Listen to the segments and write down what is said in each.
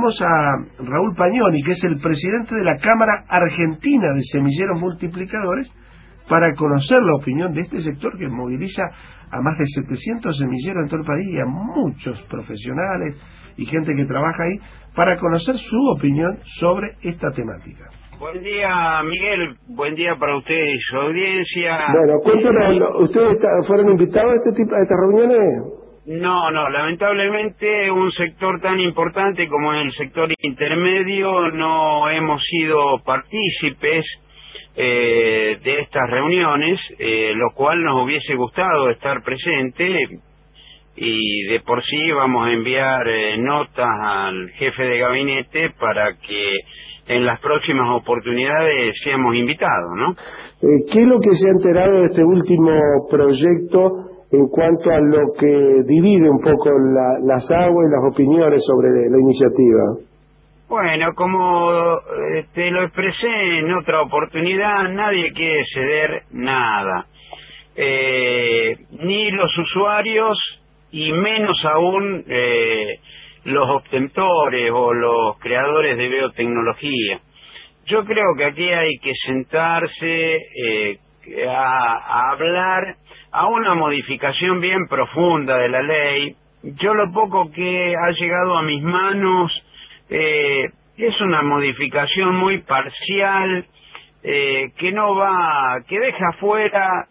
Vamos a Raúl Pagnoni, que es el presidente de la Cámara Argentina de Semilleros Multiplicadores, para conocer la opinión de este sector que moviliza a más de 700 semilleros en todo el país y a muchos profesionales y gente que trabaja ahí, para conocer su opinión sobre esta temática. Buen día, Miguel. Buen día para usted y su audiencia. Bueno, cuéntanos, ¿ustedes fueron invitados a estas reuniones? No, lamentablemente un sector tan importante como el sector intermedio no hemos sido partícipes de estas reuniones, lo cual nos hubiese gustado estar presente, y de por sí vamos a enviar notas al jefe de gabinete para que en las próximas oportunidades seamos invitados, ¿no? ¿Qué es lo que se ha enterado de este último proyecto en cuanto a lo que divide un poco las aguas y las opiniones sobre la iniciativa? Bueno, como te lo expresé en otra oportunidad, nadie quiere ceder nada. Ni los usuarios y menos aún los obtentores o los creadores de biotecnología. Yo creo que aquí hay que sentarse a hablar a una modificación bien profunda de la ley. Yo lo poco que ha llegado a mis manos es una modificación muy parcial, que deja fuera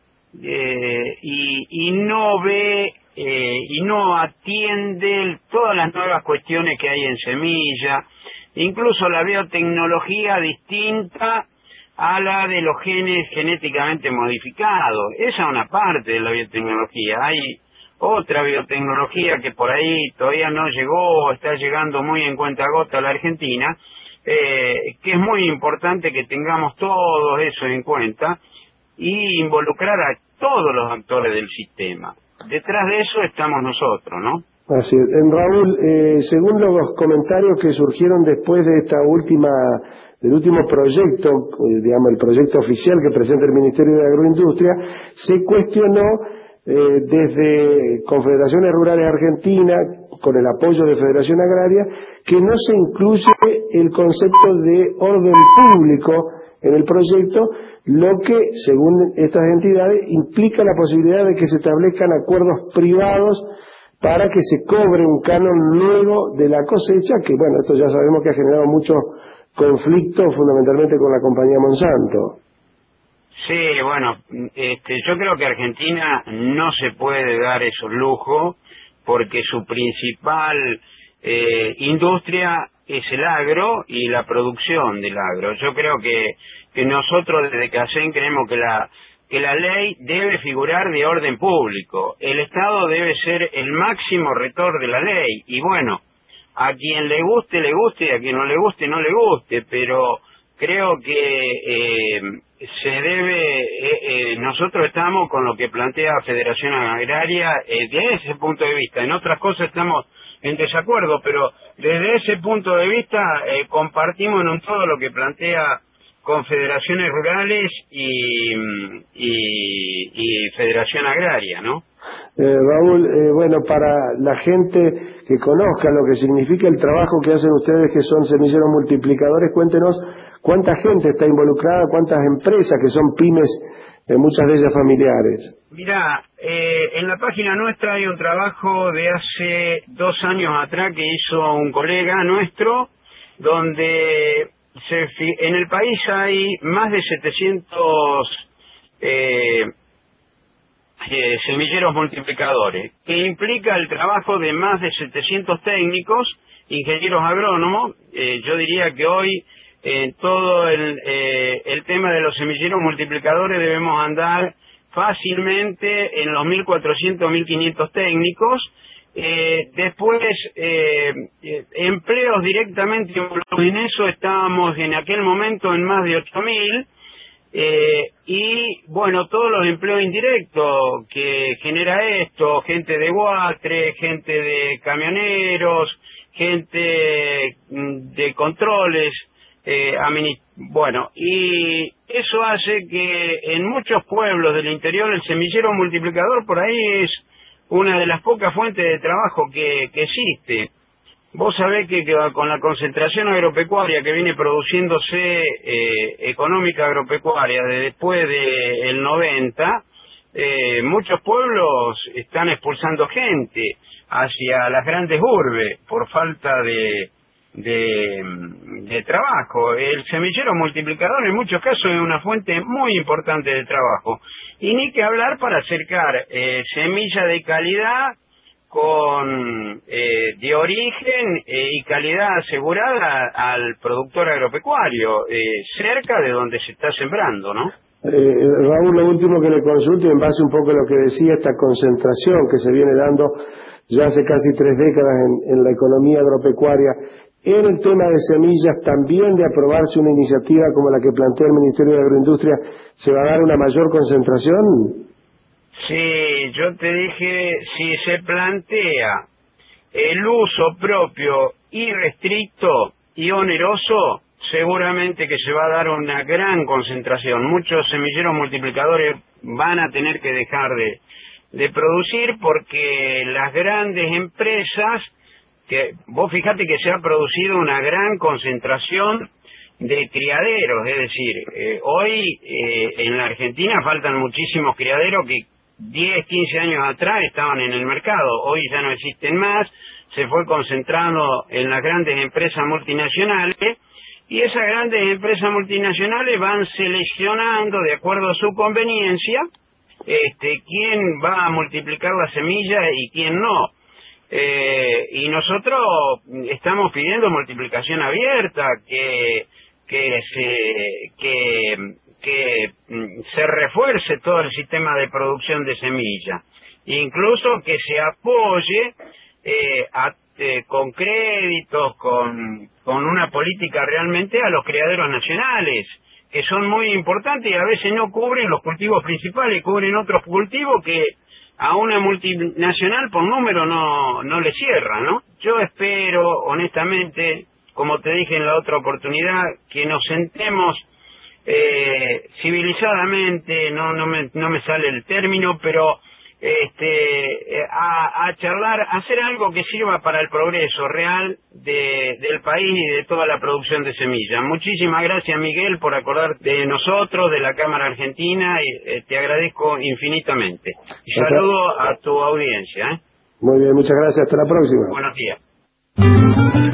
y no ve y no atiende todas las nuevas cuestiones que hay en semilla, incluso la biotecnología distinta a la de los genes genéticamente modificados. Esa es una parte de la biotecnología. Hay otra biotecnología que por ahí todavía no llegó, está llegando muy en cuentagota a la Argentina, que es muy importante que tengamos todo eso en cuenta y involucrar a todos los actores del sistema. Detrás de eso estamos nosotros, ¿no? Así es. Raúl, según los comentarios que surgieron después de del último proyecto, digamos el proyecto oficial que presenta el Ministerio de Agroindustria, se cuestionó desde Confederaciones Rurales Argentinas, con el apoyo de Federación Agraria, que no se incluye el concepto de orden público en el proyecto, lo que, según estas entidades, implica la posibilidad de que se establezcan acuerdos privados para que se cobre un canon luego de la cosecha, que bueno, esto ya sabemos que ha generado mucho conflicto fundamentalmente con la compañía Monsanto. Sí, bueno, yo creo que Argentina no se puede dar esos lujos porque su principal industria es el agro y la producción del agro. Yo creo que nosotros desde CACEN creemos que la ley debe figurar de orden público. El Estado debe ser el máximo rector de la ley. Y bueno, a quien le guste, y a quien no le guste, pero creo que se debe, nosotros estamos con lo que plantea Federación Agraria desde ese punto de vista. En otras cosas estamos en desacuerdo, pero desde ese punto de vista compartimos en todo lo que plantea Confederaciones Rurales y Federación Agraria, ¿no? Raúl, bueno, para la gente que conozca lo que significa el trabajo que hacen ustedes, que son semilleros multiplicadores, cuéntenos cuánta gente está involucrada, cuántas empresas que son pymes, muchas de ellas familiares. Mirá, en la página nuestra hay un trabajo de hace 2 años atrás que hizo un colega nuestro, donde en el país hay más de 700 semilleros multiplicadores, que implica el trabajo de más de 700 técnicos, ingenieros agrónomos. Yo diría que hoy en todo el tema de los semilleros multiplicadores debemos andar fácilmente en los 1.400, 1.500 técnicos. Después empleos directamente en eso estábamos en aquel momento en más de 8.000, y bueno, todos los empleos indirectos que genera esto, gente de guatre, gente de camioneros, gente de controles, bueno, y eso hace que en muchos pueblos del interior el semillero multiplicador por ahí es una de las pocas fuentes de trabajo que existe. Vos sabés que con la concentración agropecuaria que viene produciéndose, económica agropecuaria, de después del 90, muchos pueblos están expulsando gente hacia las grandes urbes por falta de trabajo. El semillero multiplicador en muchos casos es una fuente muy importante de trabajo. Y ni que hablar para acercar semilla de calidad con de origen y calidad asegurada al productor agropecuario, cerca de donde se está sembrando, ¿no? Raúl, lo último que le consulto, en base un poco a lo que decía, esta concentración que se viene dando ya hace casi 3 décadas en la economía agropecuaria, en el tema de semillas, también de aprobarse una iniciativa como la que plantea el Ministerio de Agroindustria, ¿se va a dar una mayor concentración? Sí, yo te dije, si se plantea el uso propio irrestricto y oneroso, seguramente que se va a dar una gran concentración. Muchos semilleros multiplicadores van a tener que dejar de producir porque las grandes empresas, que vos fijate que se ha producido una gran concentración de criaderos, es decir, hoy en la Argentina faltan muchísimos criaderos que 10, 15 años atrás estaban en el mercado, hoy ya no existen más, se fue concentrando en las grandes empresas multinacionales, y esas grandes empresas multinacionales van seleccionando de acuerdo a su conveniencia quién va a multiplicar la semilla y quién no. Y nosotros estamos pidiendo multiplicación abierta, que se refuerce todo el sistema de producción de semilla, incluso que se apoye con créditos, con una política realmente a los criaderos nacionales, que son muy importantes y a veces no cubren los cultivos principales, cubren otros cultivos que a una multinacional por número no le cierra, ¿no? Yo espero, honestamente, como te dije en la otra oportunidad, que nos sentemos civilizadamente, no me sale el término, pero a charlar, a hacer algo que sirva para el progreso real del país y de toda la producción de semillas. Muchísimas gracias, Miguel, por acordarte de nosotros, de la Cámara Argentina, y te agradezco infinitamente. Y saludo a tu audiencia. Muy bien, muchas gracias, hasta la próxima. Buenos días.